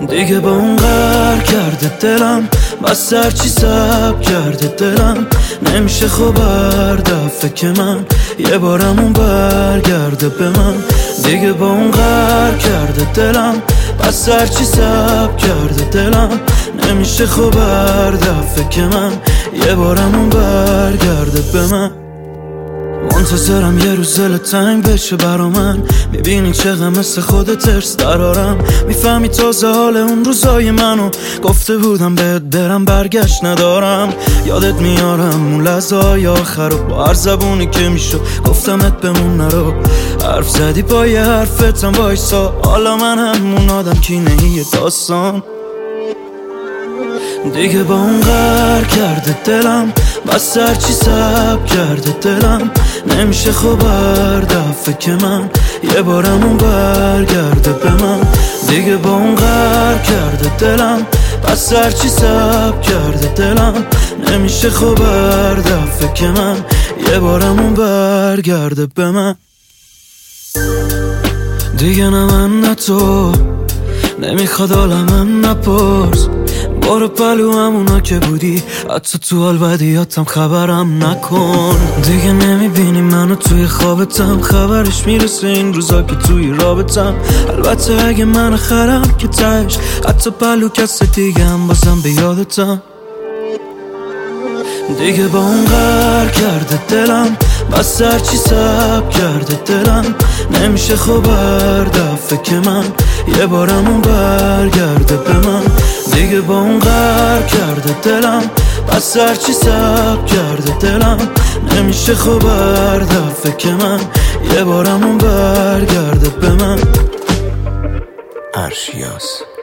دیگه با اون قهر کرده دلم، بس هرچی سب کرده دلم. نمیشه خوب هر دفعه که من یه بارمون برگرده به من. دیگه با اون قهر کرده دلم، بس هرچی سب کرده دلم. نمیشه خوب هر دفعه که من یه بارمون برگرده به من. منتظرم یه روز دل تنگ بشه برا من، میبینی چقدر مثل خودت ترس درارم. میفهمی تازه حال اون روزای منو، گفته بودم بهت برم برگشت ندارم. یادت میارم اون لحظه های آخر رو، با هر زبونی که میشو گفتمت بمون نرو. حرف زدی با یه حرفتم وایسا، حالا من همون آدم کی نهی داستان. دیگه با اون قهر کرده دلم، بس هرچی سب کرده دلم. نمیشه خوب هر دفعه که من یه بارمون برگرده به من. دیگه با اون قهر کرده دلم، بس هرچی سب کرده دلم. نمیشه خوب هر دفعه که من یه بارمون برگرده به من. دیگه نه من نه تو، نمیخواد حالا من نپرس. برو پلو همونا که بودی، حتی تو حال بدیاتم خبرم نکن. دیگه نمیبینی منو توی خوابتم، خبرش میرسه این روزا که توی رابطم. البته اگه من خرم که تش، حتی پلو کس دیگه هم بازم به یادتم. دیگه با اون قهر کرده دلم، بس هرچی سب کرده دلم. نمیشه خوب هر دفعه که من یه بارمون برگرده به من. دیگه با اون قهر کرده دلم، بس هرچی سب کرده دلم. نمیشه خوب هر دفعه که من یه بارمون برگرده به من. عرشیاس